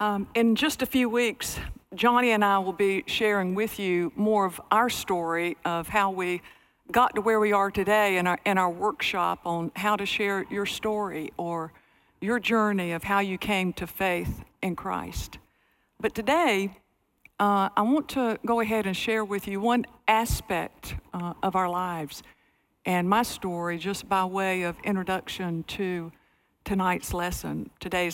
In just a few weeks, Johnny and I will be sharing with you more of our story of how we got to where we are today in our workshop on how to share your story or your journey of how you came to faith in Christ. But today, I want to go ahead and share with you one aspect of our lives and my story just by way of introduction to today's lesson.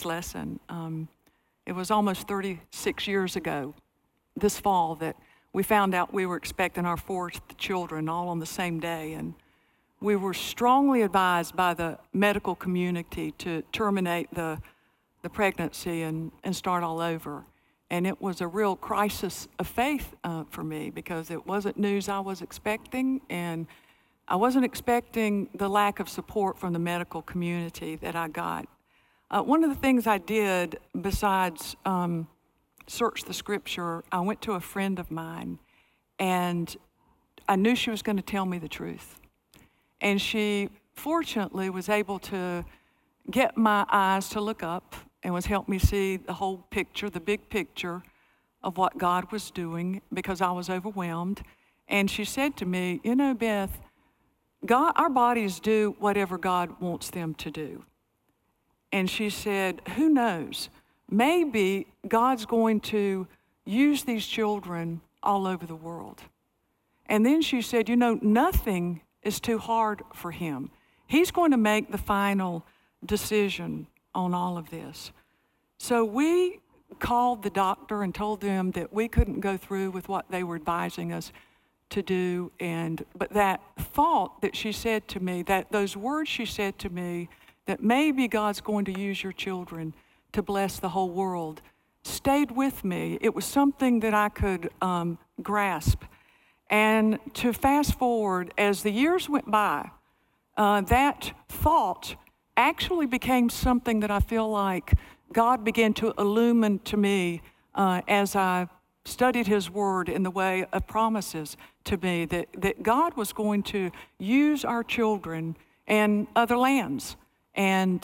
It was almost 36 years ago this fall that we found out we were expecting our fourth children all on the same day. And we were strongly advised by the medical community to terminate the pregnancy and start all over. And it was a real crisis of faith for me because it wasn't news I was expecting, and I wasn't expecting the lack of support from the medical community that I got. One of the things I did besides search the scripture, I went to a friend of mine, and I knew she was going to tell me the truth. And she fortunately was able to get my eyes to look up and was helped me see the whole picture, the big picture of what God was doing because I was overwhelmed. And she said to me, you know, Beth, God, our bodies do whatever God wants them to do. And she said, who knows? Maybe God's going to use these children all over the world. And then she said, you know, nothing is too hard for him. He's going to make the final decision on all of this. So we called the doctor and told them that we couldn't go through with what they were advising us to do. But that thought that she said to me, that those words she said to me, that maybe God's going to use your children to bless the whole world, stayed with me. It was something that I could grasp. And to fast forward, as the years went by, that thought actually became something that I feel like God began to illumine to me as I studied His Word in the way of promises to me, that God was going to use our children in other lands. And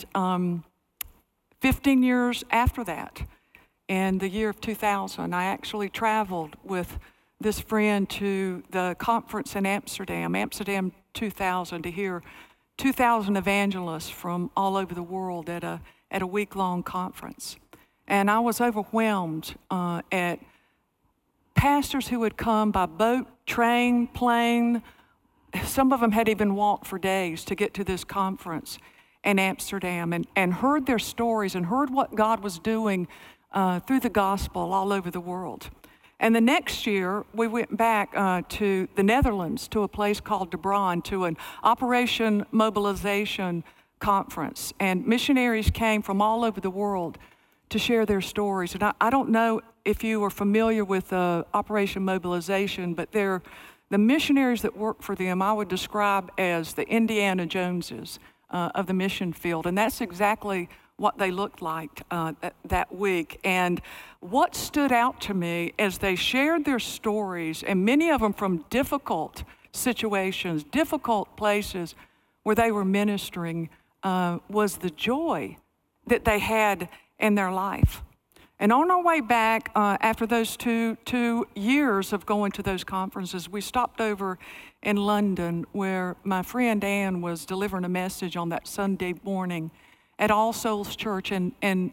15 years after that, in the year of 2000, I actually traveled with this friend to the conference in Amsterdam 2000, to hear 2,000 evangelists from all over the world at a week-long conference. And I was overwhelmed at pastors who had come by boat, train, plane. Some of them had even walked for days to get to this conference in Amsterdam, and heard their stories and heard what God was doing through the gospel all over the world. And the next year, we went back to the Netherlands, to a place called De Bruin, to an Operation Mobilization conference. And missionaries came from all over the world to share their stories. And I don't know if you are familiar with Operation Mobilization, but they're the missionaries that work for them, I would describe as the Indiana Joneses of the mission field. And that's exactly what they looked like that week. And what stood out to me as they shared their stories, and many of them from difficult situations, difficult places where they were ministering, was the joy that they had in their life. And on our way back, after those two years of going to those conferences, we stopped over in London where my friend Ann was delivering a message on that Sunday morning at All Souls Church in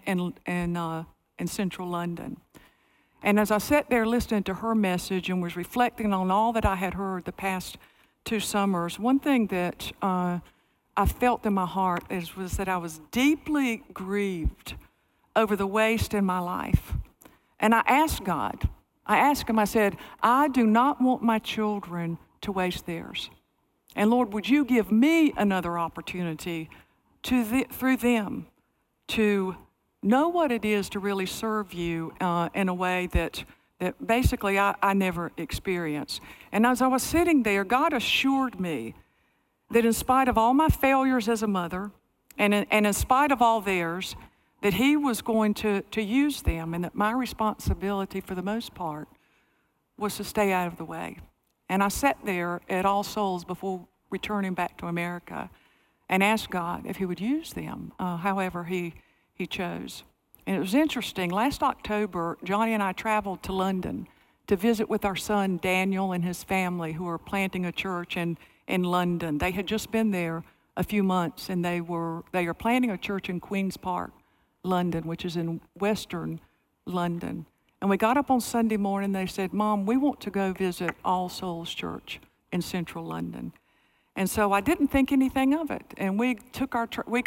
central London. And as I sat there listening to her message and was reflecting on all that I had heard the past 2 summers, one thing that I felt in my heart was that I was deeply grieved over the waste in my life. And I asked God, I said, I do not want my children to waste theirs. And Lord, would you give me another opportunity through them to know what it is to really serve you in a way that basically I never experienced. And as I was sitting there, God assured me that in spite of all my failures as a mother, and in spite of all theirs, that He was going to use them, and that my responsibility for the most part was to stay out of the way. And I sat there at All Souls before returning back to America and asked God if He would use them, however He chose. And it was interesting. Last October, Johnny and I traveled to London to visit with our son Daniel and his family, who are planting a church in London. They had just been there a few months, and they are planting a church in Queen's Park, London, which is in western London. And we got up on Sunday morning, they said, "Mom, we want to go visit All Souls Church in central London." And so I didn't think anything of it. And we took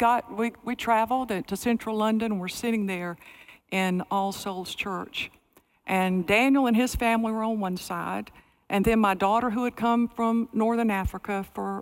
we traveled to central London, and we're sitting there in All Souls Church. And Daniel and his family were on one side, and then my daughter, who had come from Northern Africa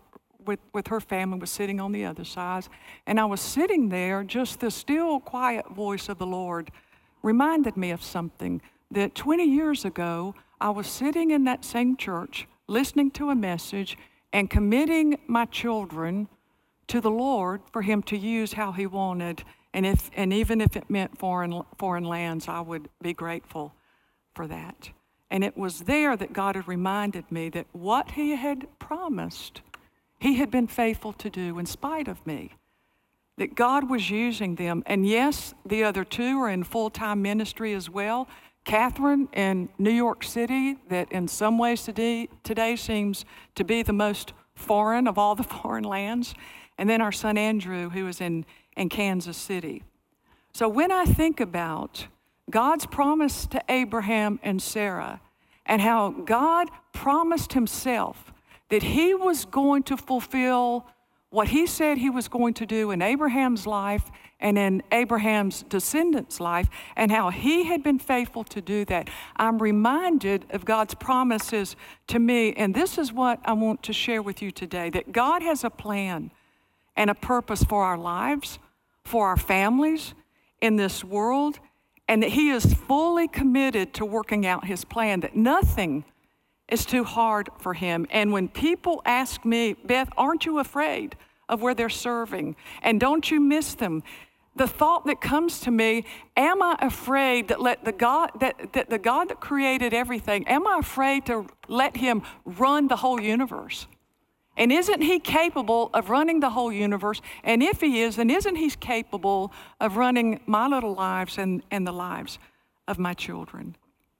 with her family, was sitting on the other side. And I was sitting there, just the still, quiet voice of the Lord reminded me of something, that 20 years ago, I was sitting in that same church, listening to a message and committing my children to the Lord for Him to use how He wanted. And even if it meant foreign lands, I would be grateful for that. And it was there that God had reminded me that what He had promised, He had been faithful to do in spite of me. That God was using them. And yes, the other two are in full-time ministry as well. Catherine in New York City, that in some ways today seems to be the most foreign of all the foreign lands. And then our son Andrew, who is in Kansas City. So when I think about God's promise to Abraham and Sarah, and how God promised Himself that He was going to fulfill what He said He was going to do in Abraham's life and in Abraham's descendants' life, and how He had been faithful to do that, I'm reminded of God's promises to me. And this is what I want to share with you today, that God has a plan and a purpose for our lives, for our families in this world, and that He is fully committed to working out His plan, that nothing is too hard for Him. And when people ask me, "Beth, aren't you afraid of where they're serving? And don't you miss them?" The thought that comes to me, am I afraid that the God that created everything, am I afraid to let Him run the whole universe? And isn't He capable of running the whole universe? And if He is, then isn't He capable of running my little lives and the lives of my children?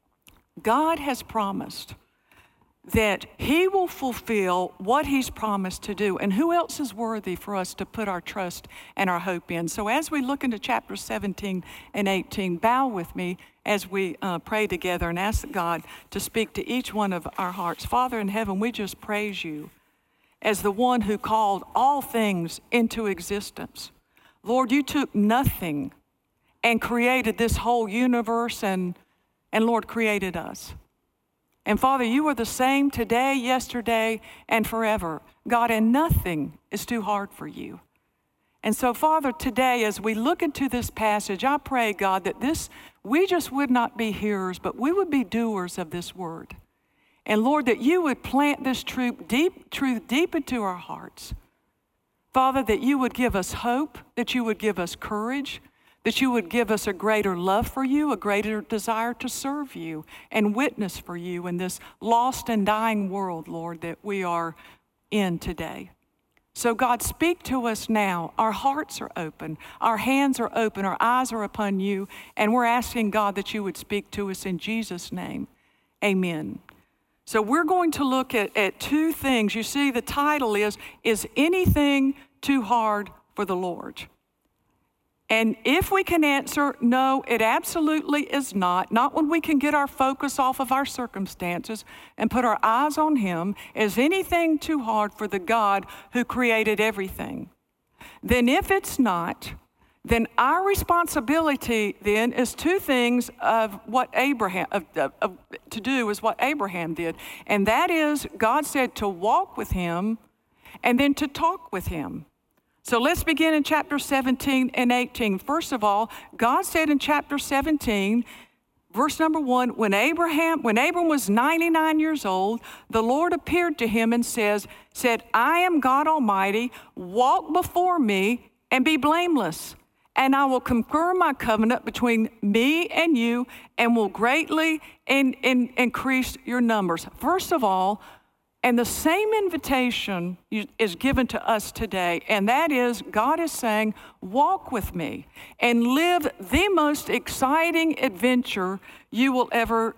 God has promised that He will fulfill what He's promised to do. And who else is worthy for us to put our trust and our hope in? So as we look into chapters 17 and 18, bow with me as we pray together and ask God to speak to each one of our hearts. Father in heaven, we just praise You as the one who called all things into existence. Lord, You took nothing and created this whole universe, and Lord, created us. And Father, You are the same today, yesterday, and forever. God, and nothing is too hard for You. And so, Father, today, as we look into this passage, I pray, God, that we just would not be hearers, but we would be doers of this word. And Lord, that You would plant this truth deep into our hearts. Father, that You would give us hope, that You would give us courage, that You would give us a greater love for You, a greater desire to serve You and witness for You in this lost and dying world, Lord, that we are in today. So God, speak to us now. Our hearts are open, our hands are open, our eyes are upon You, and we're asking, God, that You would speak to us in Jesus' name. Amen. So we're going to look at two things. You see, the title is anything too hard for the Lord? And if we can answer, no, it absolutely is not when we can get our focus off of our circumstances and put our eyes on Him, is anything too hard for the God who created everything? Then if it's not, then our responsibility then is two things of what to do is what Abraham did. And that is, God said to walk with Him and then to talk with Him. So let's begin in chapter 17 and 18. First of all, God said in chapter 17, verse number 1, when Abram was 99 years old, the Lord appeared to him and said, "I am God Almighty, walk before Me and be blameless. And I will confirm My covenant between Me and you and will greatly increase your numbers." First of all, And the same invitation is given to us today, and that is God is saying, walk with me and live the most exciting adventure you will ever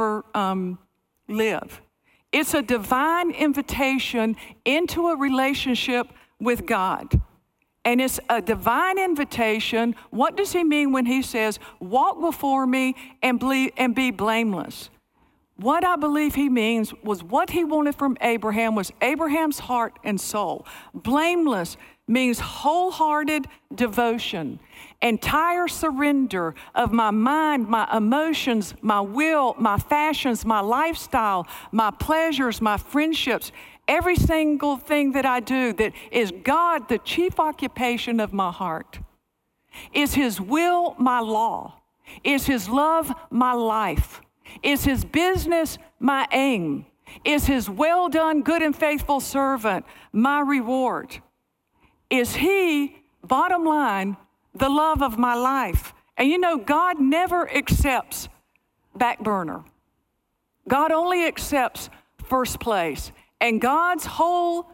live. It's a divine invitation into a relationship with God. And it's a divine invitation. What does he mean when he says, walk before me and be blameless? What I believe he means was what he wanted from Abraham was Abraham's heart and soul. Blameless means wholehearted devotion, entire surrender of my mind, my emotions, my will, my fashions, my lifestyle, my pleasures, my friendships, every single thing that I do that is God, the chief occupation of my heart. Is his will my law? Is his love my life? Is his business my aim? Is his well done, good and faithful servant my reward? Is he, bottom line, the love of my life? And you know, God never accepts back burner. God only accepts first place. And God's whole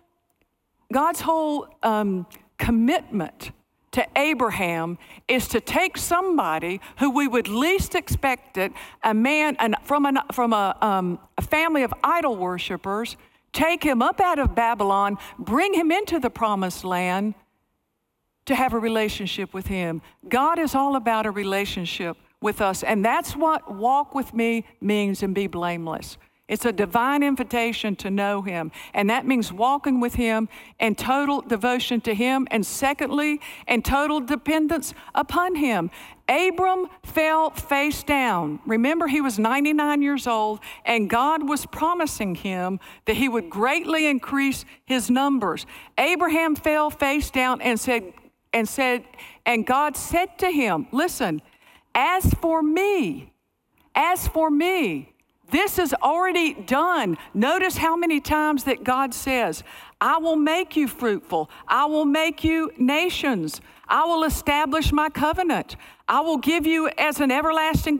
commitment to Abraham is to take somebody who we would least expect it, a man from a family of idol worshipers, take him up out of Babylon, bring him into the promised land to have a relationship with him. God is all about a relationship with us, and that's what walk with me means and be blameless. It's a divine invitation to know him, and that means walking with him in total devotion to him, and secondly, in total dependence upon him. Abram fell face down. Remember, he was 99 years old, and God was promising him that he would greatly increase his numbers. Abraham fell face down and God said to him, listen, as for me, this is already done. Notice how many times that God says, I will make you fruitful. I will make you nations. I will establish my covenant. I will give to you as an everlasting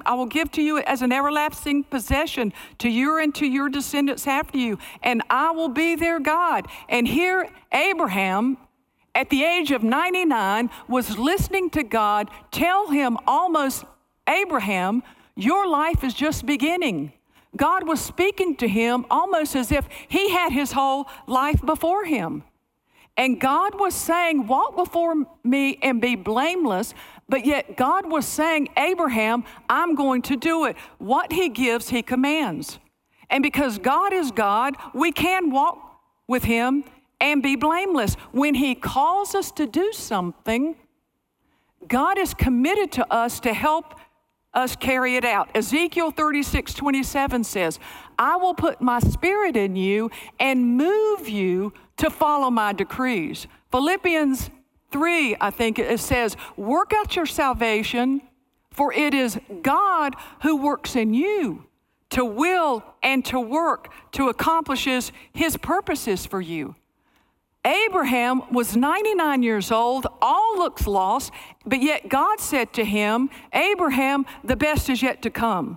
possession to you and to your descendants after you, and I will be their God. And here Abraham, at the age of 99, was listening to God tell him almost, Abraham, your life is just beginning. God was speaking to him almost as if he had his whole life before him. And God was saying, walk before me and be blameless, but yet God was saying, Abraham, I'm going to do it. What he gives, he commands. And because God is God, we can walk with him and be blameless. When he calls us to do something, God is committed to us to help us carry it out. Ezekiel 36:27 says, I will put my spirit in you and move you to follow my decrees. Philippians 3, I think it says, work out your salvation, for it is God who works in you to will and to work to accomplish his purposes for you. Abraham was 99 years old, all looks lost, but yet God said to him, Abraham, the best is yet to come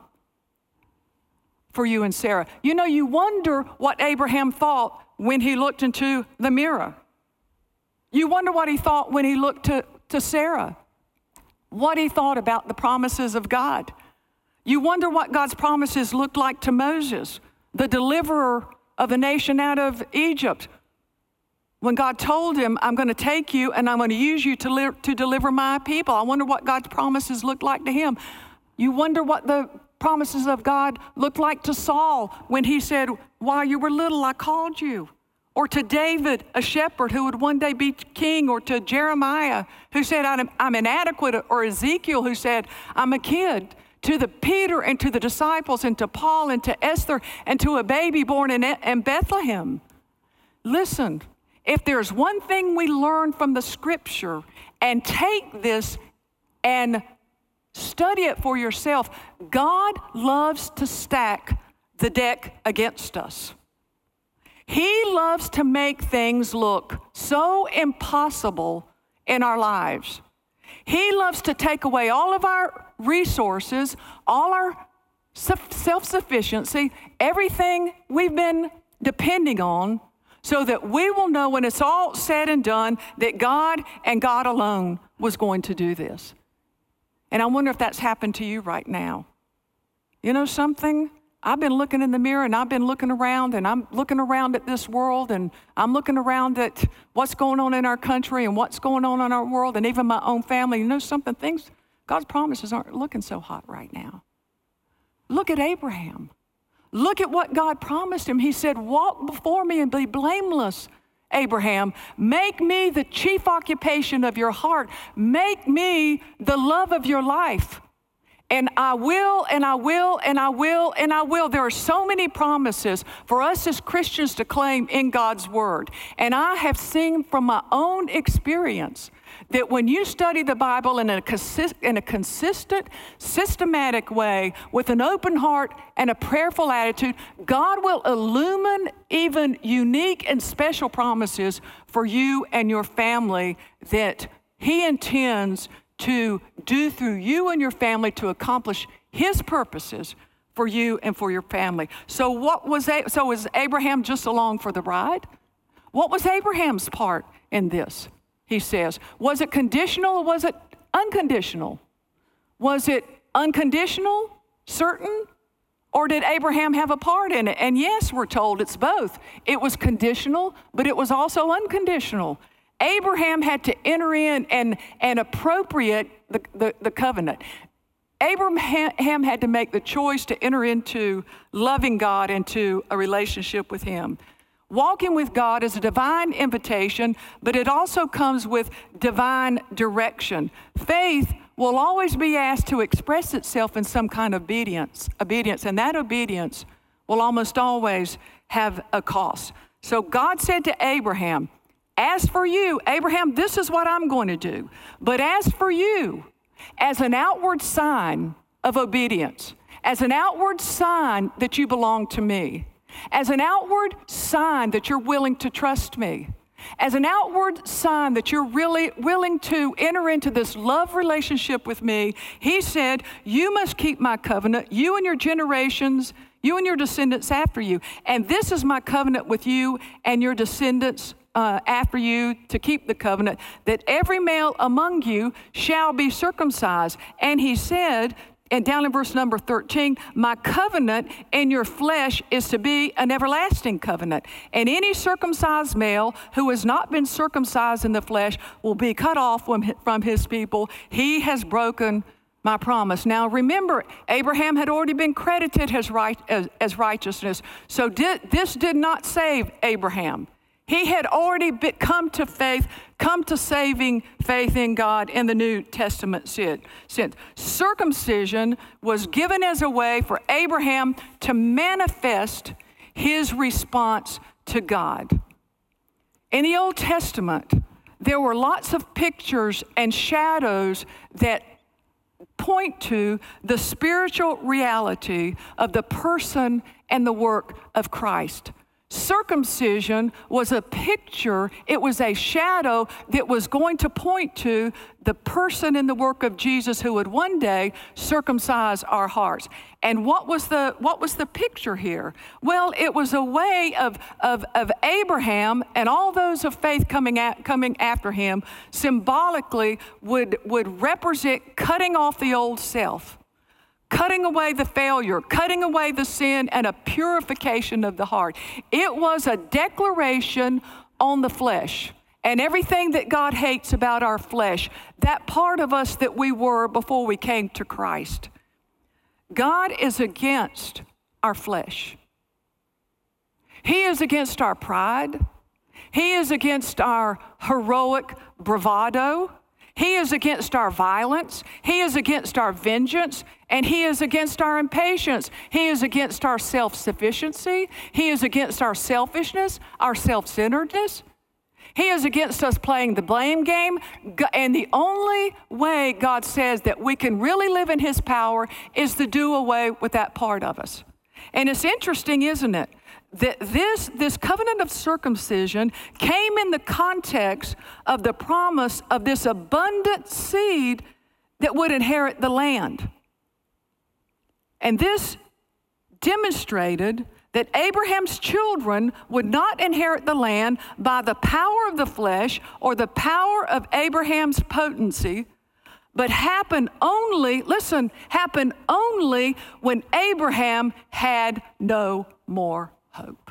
for you and Sarah. You know, you wonder what Abraham thought when he looked into the mirror. You wonder what he thought when he looked to Sarah, what he thought about the promises of God. You wonder what God's promises looked like to Moses, the deliverer of the nation out of Egypt. When God told him, I'm going to take you and I'm going to use you to deliver my people. I wonder what God's promises looked like to him. You wonder what the promises of God looked like to Saul when he said, while you were little, I called you. Or to David, a shepherd who would one day be king. Or to Jeremiah, who said, I'm inadequate. Or Ezekiel, who said, I'm a kid. To the Peter and to the disciples and to Paul and to Esther and to a baby born in Bethlehem. Listen. If there's one thing we learn from the scripture, and take this and study it for yourself, God loves to stack the deck against us. He loves to make things look so impossible in our lives. He loves to take away all of our resources, all our self-sufficiency, everything we've been depending on, so that we will know when it's all said and done that God and God alone was going to do this. And I wonder if that's happened to you right now. You know something? I've been looking in the mirror and I've been looking around and I'm looking around at this world and I'm looking around at what's going on in our country and what's going on in our world and even my own family. You know something? God's promises aren't looking so hot right now. Look at Abraham. Look at what God promised him. He said, walk before me and be blameless, Abraham. Make me the chief occupation of your heart. Make me the love of your life. And I will, and I will, and I will, and I will. There are so many promises for us as Christians to claim in God's word. And I have seen from my own experience that when you study the Bible in a consistent, systematic way, with an open heart and a prayerful attitude, God will illumine even unique and special promises for you and your family that He intends to do through you and your family to accomplish His purposes for you and for your family. So was Abraham just along for the ride? What was Abraham's part in this? He says, was it conditional or was it unconditional? Was it unconditional, certain, or did Abraham have a part in it? And yes, we're told it's both. It was conditional, but it was also unconditional. Abraham had to enter in and appropriate the covenant. Abraham had to make the choice to enter into loving God, into a relationship with Him. Walking with God is a divine invitation, but it also comes with divine direction. Faith will always be asked to express itself in some kind of obedience, and that obedience will almost always have a cost. So God said to Abraham, as for you, Abraham, this is what I'm going to do. But as for you, as an outward sign of obedience, as an outward sign that you belong to me, as an outward sign that you're willing to trust me, as an outward sign that you're really willing to enter into this love relationship with me, He said, you must keep my covenant, you and your generations, you and your descendants after you. And this is my covenant with you and your descendants after you, to keep the covenant, that every male among you shall be circumcised. And He said, and down in verse number 13, my covenant in your flesh is to be an everlasting covenant. And any circumcised male who has not been circumcised in the flesh will be cut off from his people. He has broken my promise. Now remember, Abraham had already been credited as righteousness. So this did not save Abraham. He had already come to faith, come to saving faith in God in the New Testament since. Circumcision was given as a way for Abraham to manifest his response to God. In the Old Testament, there were lots of pictures and shadows that point to the spiritual reality of the person and the work of Christ. Circumcision was a picture, it was a shadow that was going to point to the person and the work of Jesus who would one day circumcise our hearts. And what was the picture here? Well, it was a way of Abraham and all those of faith coming after him symbolically would represent cutting off the old self, cutting away the failure, cutting away the sin, and a purification of the heart. It was a declaration on the flesh and everything that God hates about our flesh, that part of us that we were before we came to Christ. God is against our flesh. He is against our pride. He is against our heroic bravado. He is against our violence. He is against our vengeance. And He is against our impatience. He is against our self-sufficiency. He is against our selfishness, our self-centeredness. He is against us playing the blame game. And the only way God says that we can really live in His power is to do away with that part of us. And it's interesting, isn't it, that this covenant of circumcision came in the context of the promise of this abundant seed that would inherit the land. And this demonstrated that Abraham's children would not inherit the land by the power of the flesh or the power of Abraham's potency, but happen only when Abraham had no more hope.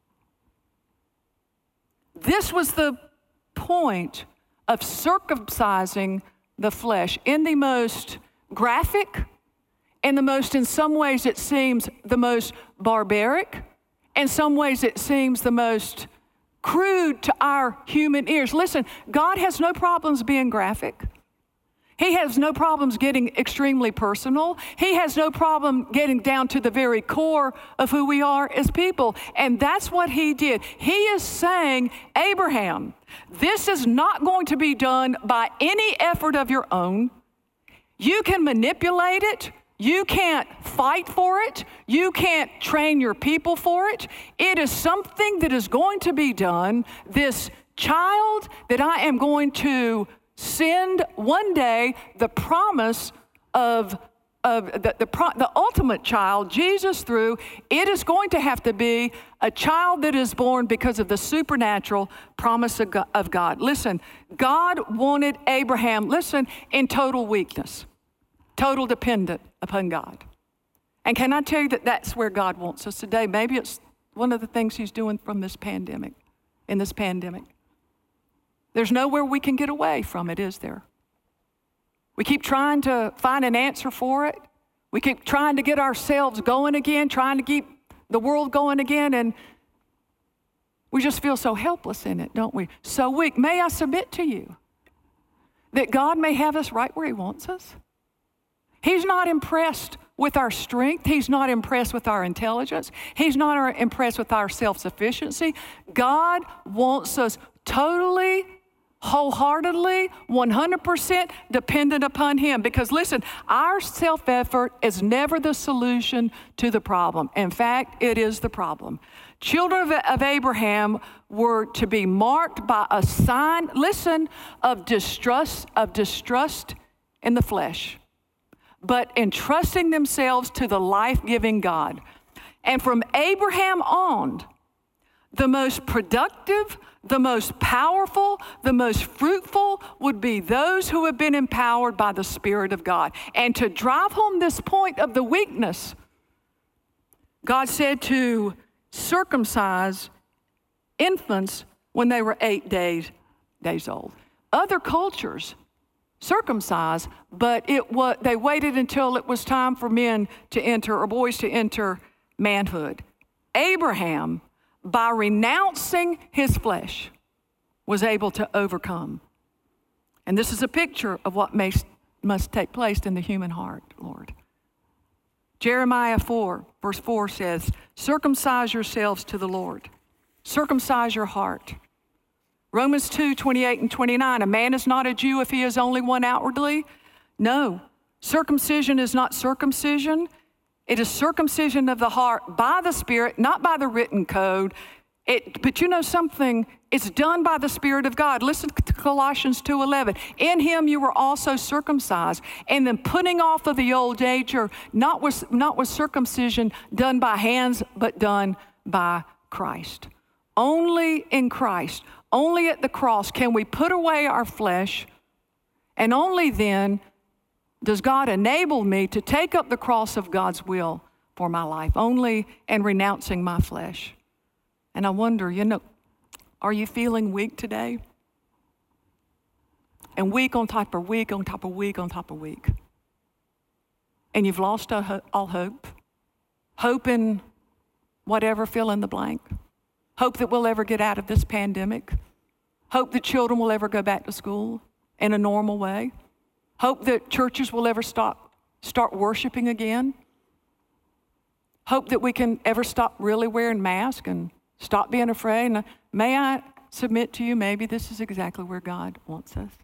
This was the point of circumcising the flesh in the most graphic, and the most, in some ways it seems the most barbaric, in some ways it seems the most crude to our human ears. Listen, God has no problems being graphic. He has no problems getting extremely personal. He has no problem getting down to the very core of who we are as people. And that's what he did. He is saying, Abraham, this is not going to be done by any effort of your own. You can manipulate it. You can't fight for it. You can't train your people for it. It is something that is going to be done. This child that I am going to send one day, the promise of the ultimate child, Jesus through, it is going to have to be a child that is born because of the supernatural promise of God. Listen, God wanted Abraham, in total weakness, total dependent upon God. And can I tell you that that's where God wants us today? Maybe it's one of the things he's doing from this pandemic, in this pandemic. There's nowhere we can get away from it, is there? We keep trying to find an answer for it. We keep trying to get ourselves going again, trying to keep the world going again, and we just feel so helpless in it, don't we? So weak. May I submit to you that God may have us right where he wants us? He's not impressed with our strength. He's not impressed with our intelligence. He's not impressed with our self-sufficiency. God wants us totally, wholeheartedly, 100% dependent upon him. Because listen, our self-effort is never the solution to the problem. In fact, it is the problem. Children of Abraham were to be marked by a sign, of distrust in the flesh, but entrusting themselves to the life-giving God. And from Abraham on, the most productive, the most powerful, the most fruitful would be those who have been empowered by the Spirit of God. And to drive home this point of the weakness, God said to circumcise infants when they were 8 days old. Other cultures circumcised, but they waited until it was time for men to enter, or boys to enter manhood. Abraham, by renouncing his flesh, was able to overcome. And this is a picture of what must take place in the human heart, Lord. Jeremiah 4, verse 4 says, circumcise yourselves to the Lord. Circumcise your heart. Romans 2, 28 and 29, a man is not a Jew if he is only one outwardly. No, circumcision is not circumcision. It is circumcision of the heart by the Spirit, not by the written code. But you know something? It's done by the Spirit of God. Listen to Colossians 2:11. In him you were also circumcised, and then putting off of the old nature, not with circumcision done by hands, but done by Christ. Only in Christ, only at the cross can we put away our flesh, and only then does God enable me to take up the cross of God's will for my life, only in renouncing my flesh. And I wonder, are you feeling weak today? And week on top of week on top of week on top of week. And you've lost all hope. Hope in whatever, fill in the blank. Hope that we'll ever get out of this pandemic. Hope that children will ever go back to school in a normal way. Hope that churches will ever start worshiping again. Hope that we can ever stop really wearing masks and stop being afraid. And may I submit to you, maybe this is exactly where God wants us,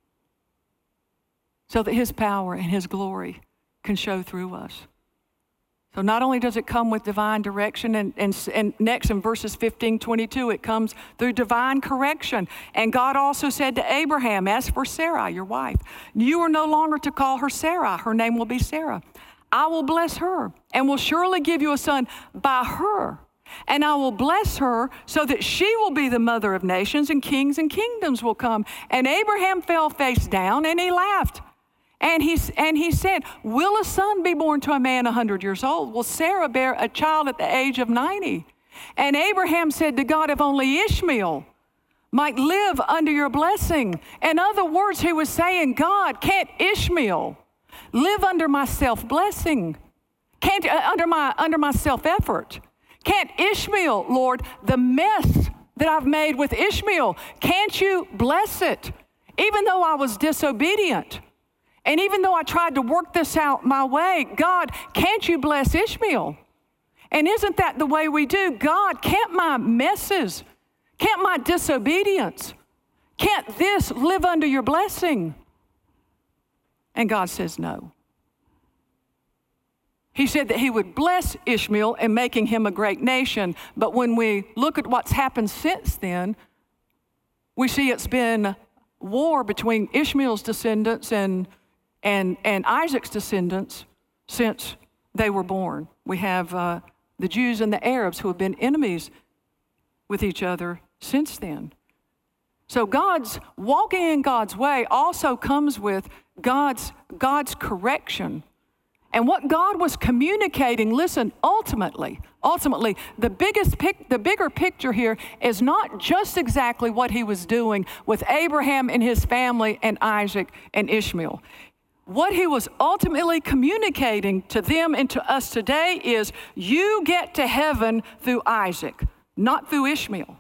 so that his power and his glory can show through us. So not only does it come with divine direction, and next in verses 15, 22, it comes through divine correction. And God also said to Abraham, as for Sarai, your wife, you are no longer to call her Sarai. Her name will be Sarah. I will bless her and will surely give you a son by her. And I will bless her so that she will be the mother of nations, and kings and kingdoms will come. And Abraham fell face down and he laughed. And he said, will a son be born to a man 100 years old? Will Sarah bear a child at the age of 90? And Abraham said to God, if only Ishmael might live under your blessing. In other words, he was saying, God, can't Ishmael live under my self-blessing? Can't under my self-effort? Can't Ishmael, Lord, the mess that I've made with Ishmael, can't you bless it? Even though I was disobedient, and even though I tried to work this out my way, God, can't you bless Ishmael? And isn't that the way we do? God, can't my messes, can't my disobedience, can't this live under your blessing? And God says no. He said that he would bless Ishmael in making him a great nation. But when we look at what's happened since then, we see it's been war between Ishmael's descendants and Isaac's descendants since they were born. We have the Jews and the Arabs who have been enemies with each other since then. So God's walking in God's way also comes with God's correction. And what God was communicating, listen, ultimately, the bigger picture here is not just exactly what he was doing with Abraham and his family and Isaac and Ishmael. What he was ultimately communicating to them and to us today is you get to heaven through Isaac, not through Ishmael.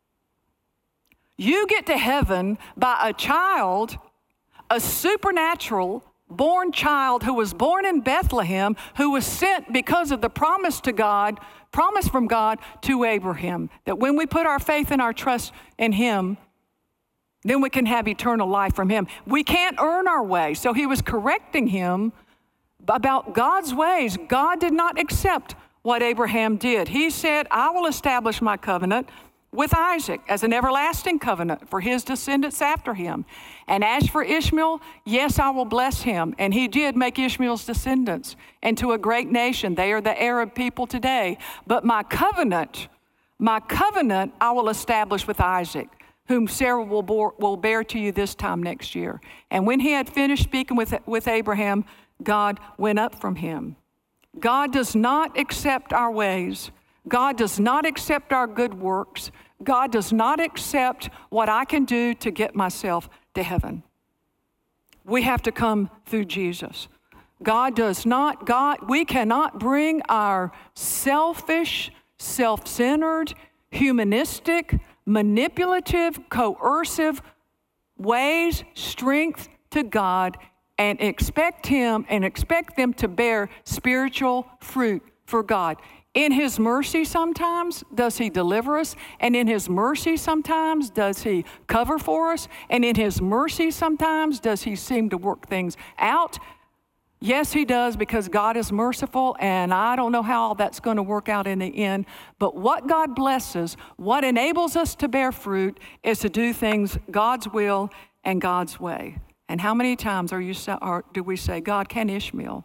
You get to heaven by a child, a supernatural born child who was born in Bethlehem, who was sent because of the promise from God to Abraham, that when we put our faith and our trust in him, then we can have eternal life from him. We can't earn our way. So he was correcting him about God's ways. God did not accept what Abraham did. He said, I will establish my covenant with Isaac as an everlasting covenant for his descendants after him. And as for Ishmael, yes, I will bless him. And he did make Ishmael's descendants into a great nation. They are the Arab people today. But my covenant I will establish with Isaac, whom Sarah will bear to you this time next year. And when he had finished speaking with Abraham, God went up from him. God does not accept our ways. God does not accept our good works. God does not accept what I can do to get myself to heaven. We have to come through Jesus. We cannot bring our selfish, self-centered, humanistic, manipulative, coercive ways, strength to God and expect them to bear spiritual fruit for God. In his mercy sometimes does he deliver us, and in his mercy sometimes does he cover for us, and in his mercy sometimes does he seem to work things out. Yes, he does, because God is merciful, and I don't know how all that's going to work out in the end. But what God blesses, what enables us to bear fruit, is to do things God's will and God's way. And how many times do we say, God, can Ishmael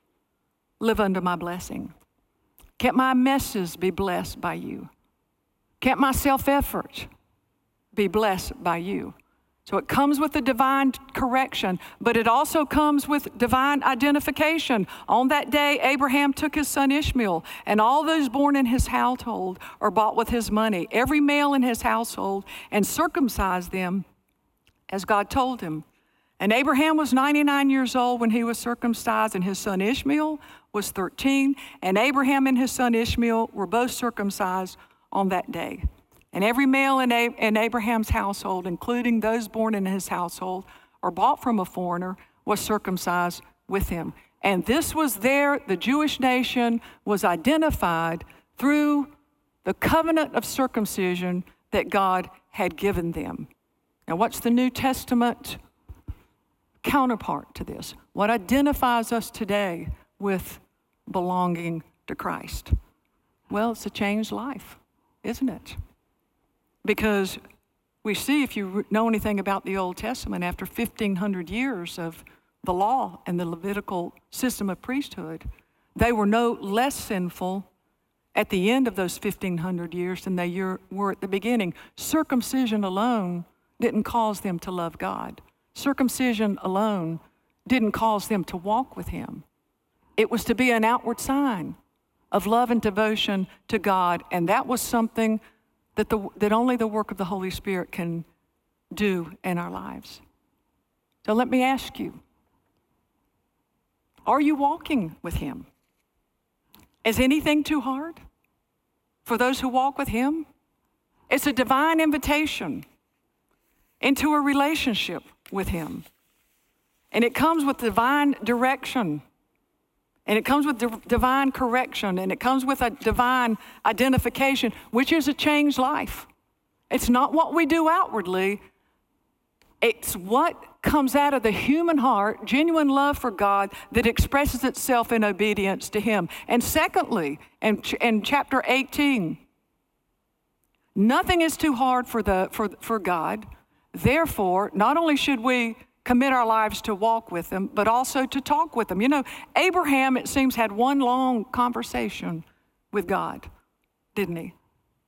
live under my blessing? Can't my messes be blessed by you? Can't my self-effort be blessed by you? So it comes with the divine correction, but it also comes with divine identification. On that day, Abraham took his son Ishmael, and all those born in his household are bought with his money, every male in his household, and circumcised them as God told him. And Abraham was 99 years old when he was circumcised, and his son Ishmael was 13. And Abraham and his son Ishmael were both circumcised on that day. And every male in Abraham's household, including those born in his household or bought from a foreigner, was circumcised with him. And this was the Jewish nation was identified through the covenant of circumcision that God had given them. Now, what's the New Testament counterpart to this? What identifies us today with belonging to Christ? Well, it's a changed life, isn't it? Because we see, if you know anything about the Old Testament, after 1,500 years of the law and the Levitical system of priesthood, they were no less sinful at the end of those 1,500 years than they were at the beginning. Circumcision alone didn't cause them to love God. Circumcision alone didn't cause them to walk with him. It was to be an outward sign of love and devotion to God, and that was something that only the work of the Holy Spirit can do in our lives. So let me ask you, are you walking with him? Is anything too hard for those who walk with him? It's a divine invitation into a relationship with him. And it comes with divine direction. And it comes with divine correction. And it comes with a divine identification, which is a changed life. It's not what we do outwardly. It's what comes out of the human heart, genuine love for God that expresses itself in obedience to him. And secondly, in chapter 18, nothing is too hard for God. Therefore, not only should we commit our lives to walk with him, but also to talk with him. You know, Abraham, it seems, had one long conversation with God, didn't he?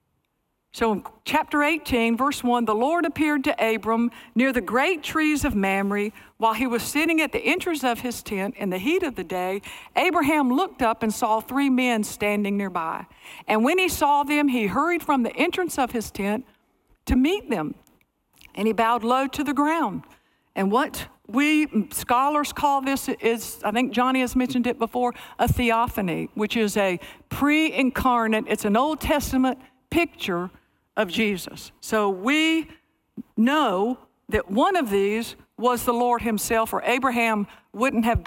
So in chapter 18, verse 1, the Lord appeared to Abram near the great trees of Mamre while he was sitting at the entrance of his tent in the heat of the day. Abraham looked up and saw 3 men standing nearby. And when he saw them, he hurried from the entrance of his tent to meet them. And he bowed low to the ground. And what we scholars call this is, I think Johnny has mentioned it before, a theophany, which is a pre-incarnate, it's an Old Testament picture of Jesus. So we know that one of these was the Lord himself, or Abraham wouldn't have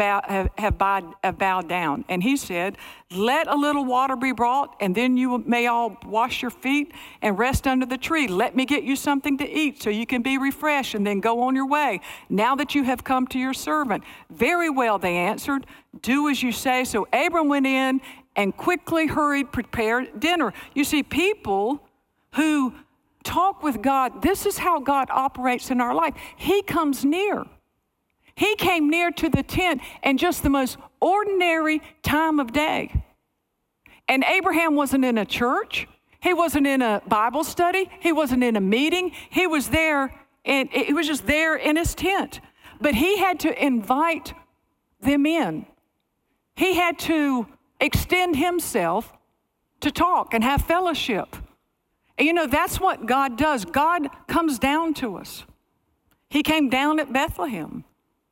bowed down. And he said, let a little water be brought, and then you may all wash your feet and rest under the tree. Let me get you something to eat so you can be refreshed and then go on your way, now that you have come to your servant. Very well, they answered, do as you say. So Abram went in and quickly hurried, prepared dinner. You see, people who talk with God, this is how God operates in our life. He comes near. He came near to the tent in just the most ordinary time of day. And Abraham wasn't in a church. He wasn't in a Bible study. He wasn't in a meeting. He was there, and he was just there in his tent. But he had to invite them in. He had to extend himself to talk and have fellowship. And you know, that's what God does. God comes down to us. He came down at Bethlehem.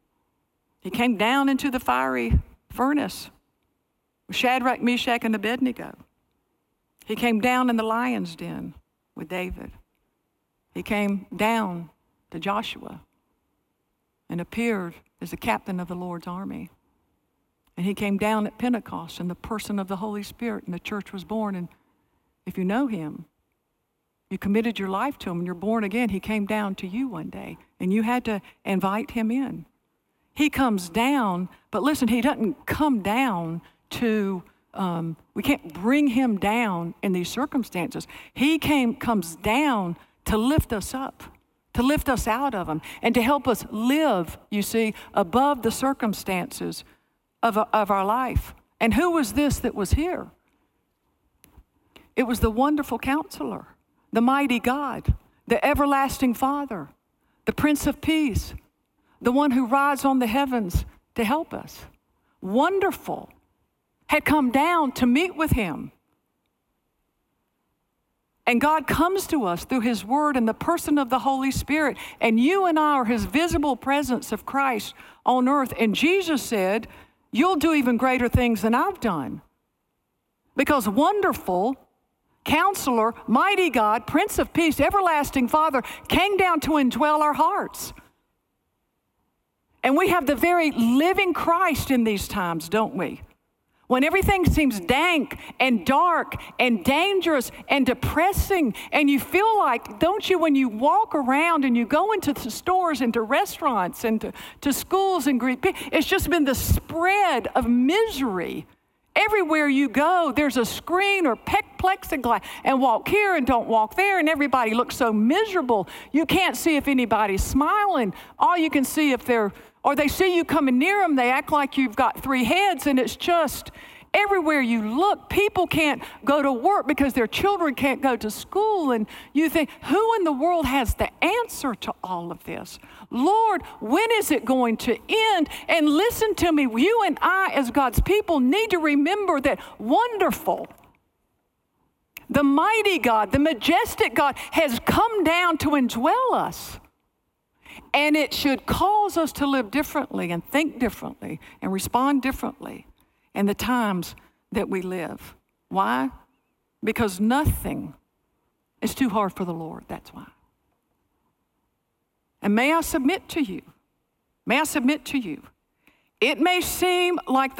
He came down into the fiery furnace with Shadrach, Meshach, and Abednego. He came down in the lion's den with David. He came down to Joshua and appeared as the captain of the Lord's army. And he came down at Pentecost in the person of the Holy Spirit, and the church was born. And if you know him, you committed your life to him, and you're born again, he came down to you one day, and you had to invite him in. He comes down, but listen, he doesn't come down to, we can't bring him down in these circumstances. He comes down to lift us up, to lift us out of them, and to help us live, you see, above the circumstances of our life. And who was this that was here? It was the wonderful Counselor, the mighty God, the everlasting Father, the Prince of Peace, the one who rides on the heavens to help us. Wonderful. Had come down to meet with him. And God comes to us through his word and the person of the Holy Spirit. And you and I are his visible presence of Christ on earth. And Jesus said, you'll do even greater things than I've done. Because wonderful Counselor, mighty God, Prince of Peace, everlasting Father, came down to indwell our hearts. And we have the very living Christ in these times, don't we? When everything seems dank and dark and dangerous and depressing, and you feel like, don't you, when you walk around and you go into the stores, into restaurants, and to schools and greet people, it's just been the spread of misery. Everywhere you go, there's a screen or plexiglass, and walk here and don't walk there, and everybody looks so miserable. You can't see if anybody's smiling. All you can see if or they see you coming near them, they act like you've got 3 heads, and it's just Everywhere you look, people can't go to work because their children can't go to school. And you think, who in the world has the answer to all of this? Lord, when is it going to end? And listen to me, you and I as God's people need to remember that wonderful, the mighty God, the majestic God has come down to indwell us. And it should cause us to live differently and think differently and respond differently in the times that we live. Why? Because nothing is too hard for the Lord. That's why. And may I submit to you, it may seem like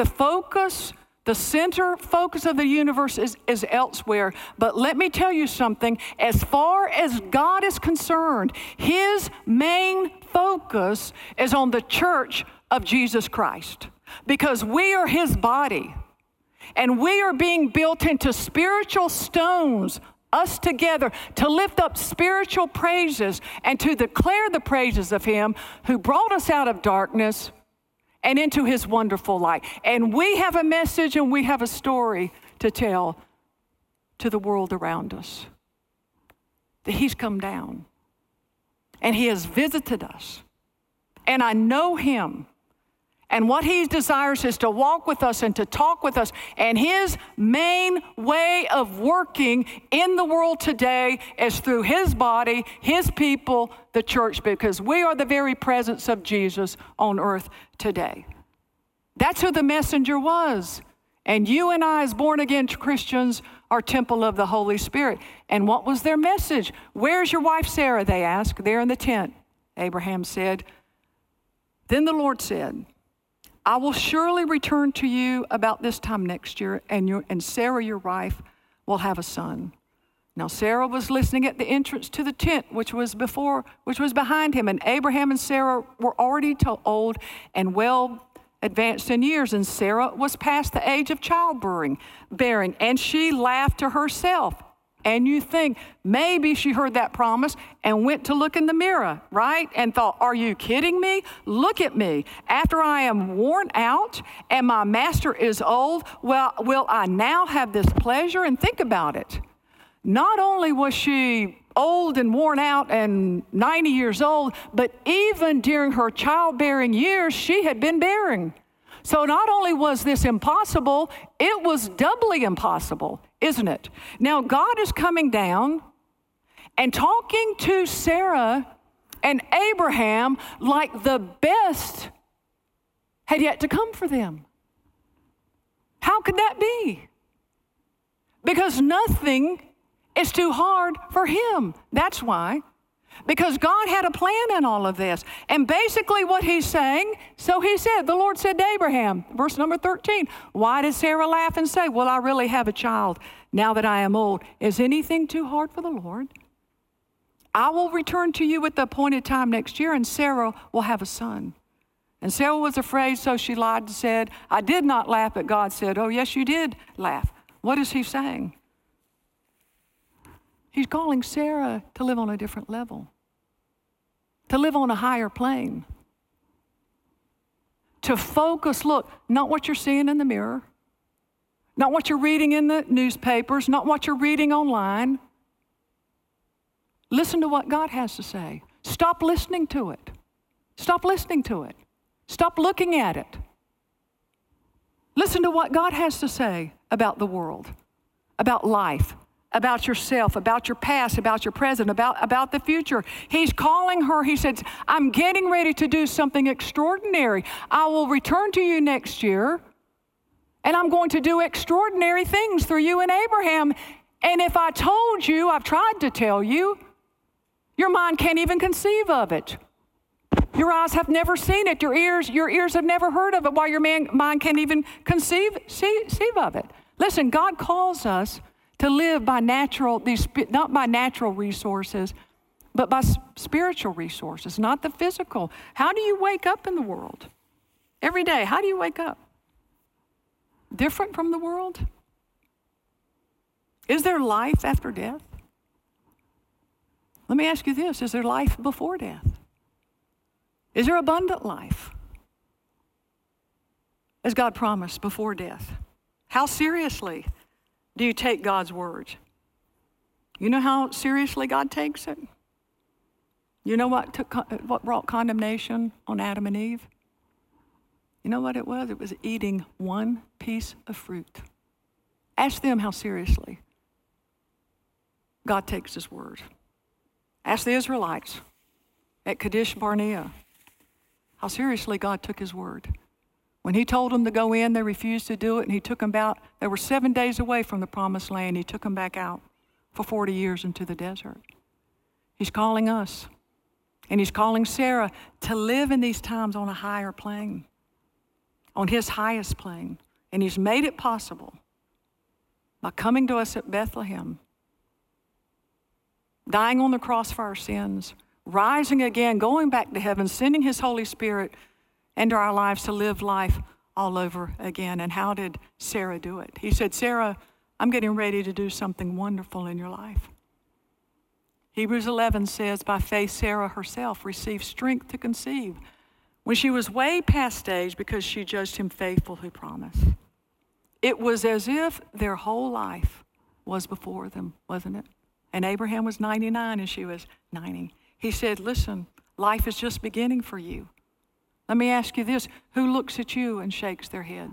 the center focus of the universe is elsewhere, but let me tell you something. As far as God is concerned, his main focus is on the church of Jesus Christ, because we are his body, and we are being built into spiritual stones, us together, to lift up spiritual praises and to declare the praises of him who brought us out of darkness and into his wonderful light. And we have a message and we have a story to tell to the world around us. That he's come down and he has visited us. And I know him. And what he desires is to walk with us and to talk with us. And his main way of working in the world today is through his body, his people, the church, because we are the very presence of Jesus on earth today. That's who the messenger was. And you and I, as born-again Christians, are temple of the Holy Spirit. And what was their message? Where's your wife Sarah, they asked. There in the tent. Abraham said. Then the Lord said, I will surely return to you about this time next year, and Sarah, your wife, will have a son. Now Sarah was listening at the entrance to the tent, which was behind him, and Abraham and Sarah were already old and well advanced in years, and Sarah was past the age of childbearing, and she laughed to herself. And you think, maybe she heard that promise and went to look in the mirror, right? And thought, are you kidding me? Look at me. After I am worn out and my master is old, well, will I now have this pleasure? And think about it. Not only was she old and worn out and 90 years old, but even during her childbearing years, she had been bearing. So not only was this impossible, it was doubly impossible, isn't it? Now God is coming down and talking to Sarah and Abraham like the best had yet to come for them. How could that be? Because nothing is too hard for him. That's why. Because God had a plan in all of this. And basically what he's saying, so he said, the Lord said to Abraham, verse number 13, why did Sarah laugh and say, will I really have a child now that I am old? Is anything too hard for the Lord? I will return to you at the appointed time next year, and Sarah will have a son. And Sarah was afraid, so she lied and said, I did not laugh, but God said, oh, yes, you did laugh. What is he saying? He's calling Sarah to live on a different level, to live on a higher plane, to focus, look, not what you're seeing in the mirror, not what you're reading in the newspapers, not what you're reading online. Listen to what God has to say. Stop listening to it. Stop listening to it. Stop looking at it. Listen to what God has to say about the world, about life, about yourself, about your past, about your present, about the future. He's calling her. He said, I'm getting ready to do something extraordinary. I will return to you next year, and I'm going to do extraordinary things through you and Abraham. And if I told you, I've tried to tell you, your mind can't even conceive of it. Your eyes have never seen it. Your ears have never heard of it, while your mind can't even conceive of it. Listen, God calls us to live by not by natural resources, but by spiritual resources, not the physical. How do you wake up in the world? Every day, how do you wake up? Different from the world? Is there life after death? Let me ask you this, is there life before death? Is there abundant life? As God promised before death? How seriously do you take God's word? You know how seriously God takes it? You know what brought condemnation on Adam and Eve? You know what it was? It was eating one piece of fruit. Ask them how seriously God takes his word. Ask the Israelites at Kadesh Barnea how seriously God took his word. When he told them to go in, they refused to do it, and he took them out. They were 7 days away from the promised land. He took them back out for 40 years into the desert. He's calling us, and he's calling Sarah to live in these times on a higher plane, on his highest plane. And he's made it possible by coming to us at Bethlehem, dying on the cross for our sins, rising again, going back to heaven, sending his Holy Spirit into our lives to live life all over again. And how did Sarah do it? He said, Sarah, I'm getting ready to do something wonderful in your life. Hebrews 11 says, by faith, Sarah herself received strength to conceive when she was way past stage because she judged him faithful who promised. It was as if their whole life was before them, wasn't it? And Abraham was 99 and she was 90. He said, listen, life is just beginning for you. Let me ask you this, who looks at you and shakes their head?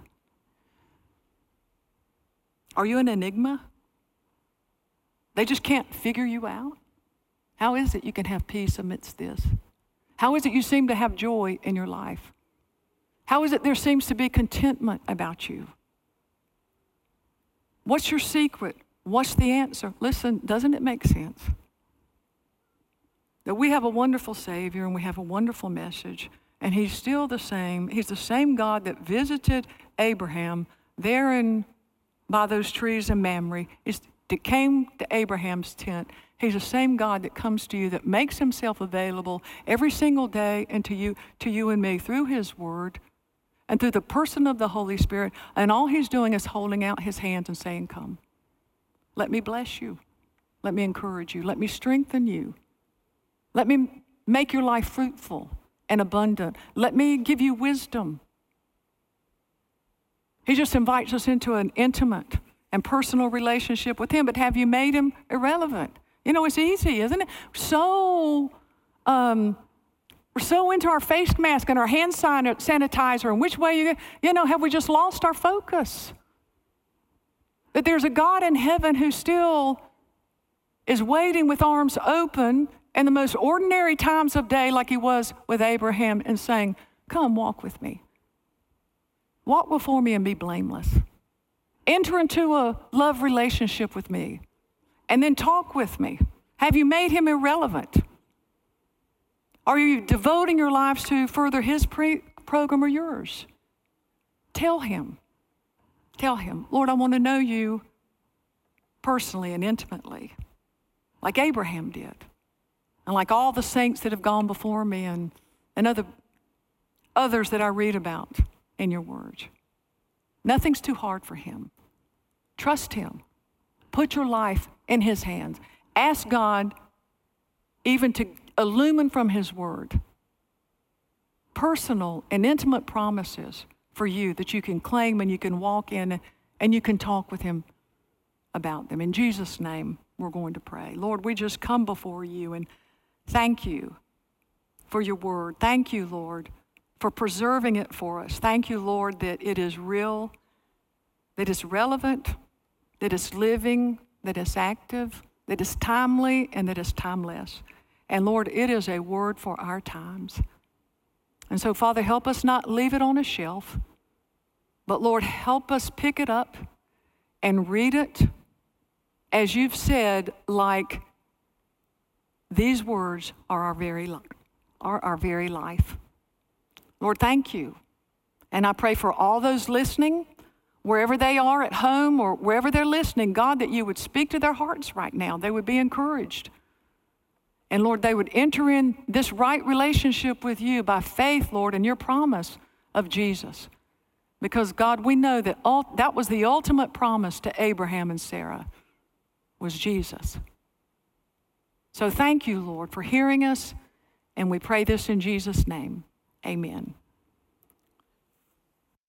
Are you an enigma? They just can't figure you out? How is it you can have peace amidst this? How is it you seem to have joy in your life? How is it there seems to be contentment about you? What's your secret? What's the answer? Listen, doesn't it make sense? That we have a wonderful Savior and we have a wonderful message, and he's still the same. He's the same God that visited Abraham there by those trees in Mamre. That came to Abraham's tent. He's the same God that comes to you, that makes himself available every single day and to you and me through his word and through the person of the Holy Spirit. And all he's doing is holding out his hands and saying, come, let me bless you. Let me encourage you. Let me strengthen you. Let me make your life fruitful and abundant. Let me give you wisdom. He just invites us into an intimate and personal relationship with him, but have you made him irrelevant? You know, it's easy, isn't it? We're so into our face mask and our hand sanitizer and which way have we just lost our focus? That there's a God in heaven who still is waiting with arms open in the most ordinary times of day, like he was with Abraham, and saying, come walk with me. Walk before me and be blameless. Enter into a love relationship with me and then talk with me. Have you made him irrelevant? Are you devoting your lives to further his program or yours? Tell him, Lord, I want to know you personally and intimately, like Abraham did, and like all the saints that have gone before me and others that I read about in your word. Nothing's too hard for him. Trust him. Put your life in his hands. Ask God even to illumine from his word personal and intimate promises for you that you can claim and you can walk in and you can talk with him about them. In Jesus' name, we're going to pray. Lord, we just come before you and thank you for your word. Thank you, Lord, for preserving it for us. Thank you, Lord, that it is real, that it's relevant, that it's living, that it's active, that it's timely, and that it's timeless. And Lord, it is a word for our times. And so, Father, help us not leave it on a shelf, but Lord, help us pick it up and read it, as you've said, like these words are our very life. Lord, thank you. And I pray for all those listening, wherever they are at home or wherever they're listening, God, that you would speak to their hearts right now. They would be encouraged. And Lord, they would enter in this right relationship with you by faith, Lord, in your promise of Jesus. Because God, we know that that was the ultimate promise to Abraham and Sarah, was Jesus. So thank you, Lord, for hearing us. And we pray this in Jesus' name. Amen.